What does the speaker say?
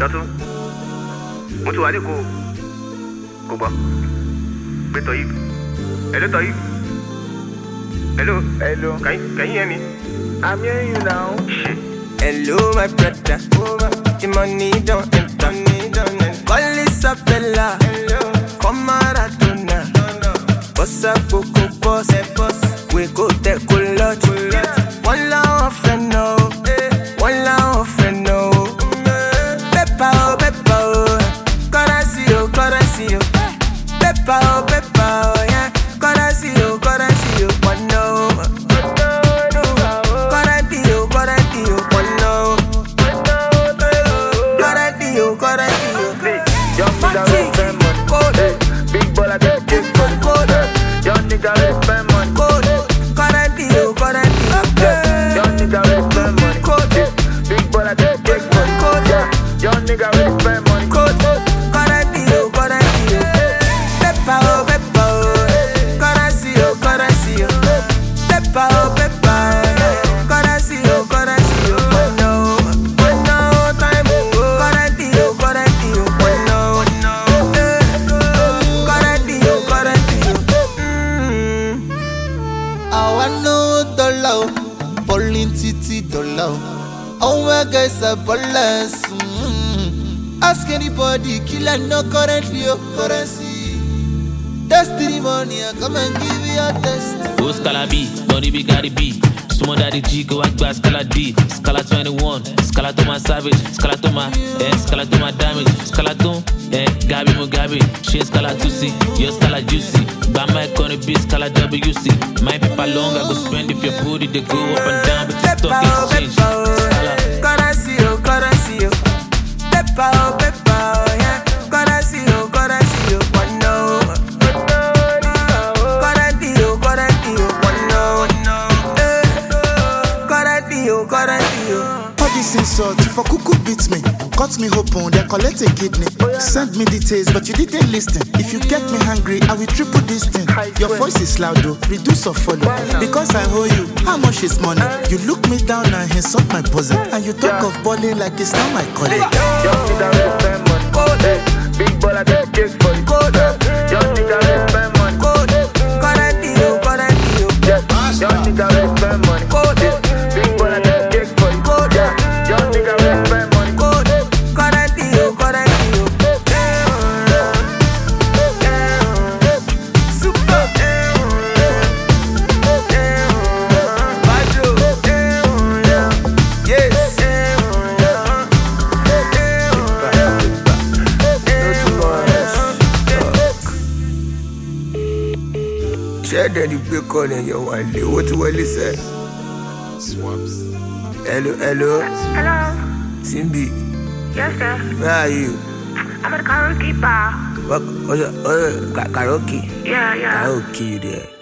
Dọ́tún, mo ti wà lẹ́kọ̀ọ́. Kò gbọ́. Pé Toyib. Hello Toyib. Hello. Can you hear me? I'm hearing you now. Shit. Hello, my brother. The money don't enter. Call this a fella. Come Maradona. Boss up, Coco boss. We go take a lot. One love friend no. One love friend no. Peppa oh. Currency oh. Peppa oh, yeah. Currency oh. One no. Big ball I get kick for the code. Young nigga will spend money. Young nigga will spend money. Big ball I get kick for the code. Young nigga will spend money. Peppa oh. Currency oh. Peppa oh. Currency oh. One no time oh. Currency oh. One no. I want no dollar, Pauline Titi dollar. Oh my guys are ballers. Ask anybody, killer no currently your currency. Destiny money, I come and give you a test. Go Scala B, Donny B got it B. Sumo Daddy G, go back by Scala D. Scala 21, Scala to my savage, Scala to my Scala to my damage, Scala to Gabi Mugabe, she Scala 2C, your Scala juicy. Bama gonna be Scala WC. My people long, I go spend if your booty they go up and down, but the stock exchange. Currency oh. Peppa oh, yeah. Currency oh. One no. All this insult, if a cuckoo beats me, cut me open, then collect a kidney. Send me details, but you didn't listen. If you get me hungry, I will triple this thing. Your voice is loud though, reduce or follow. Because I owe you, how much is money? You look me down and insult my bosom. And you talk of balling like it's not my calling. Young nigga will spend money. Big ball I get kick for the code. Young nigga will spend money. Young nigga will spend money. Big ball I get kick for the code. Young nigga will spend money. Super. Yes. Share that you pick on in your one day. What will you say? Swaps. Hello. Hello. Simbi. Yes, sir. Where are you? I'm at a karaoke bar. What? Karaoke? Yeah. Karaoke there.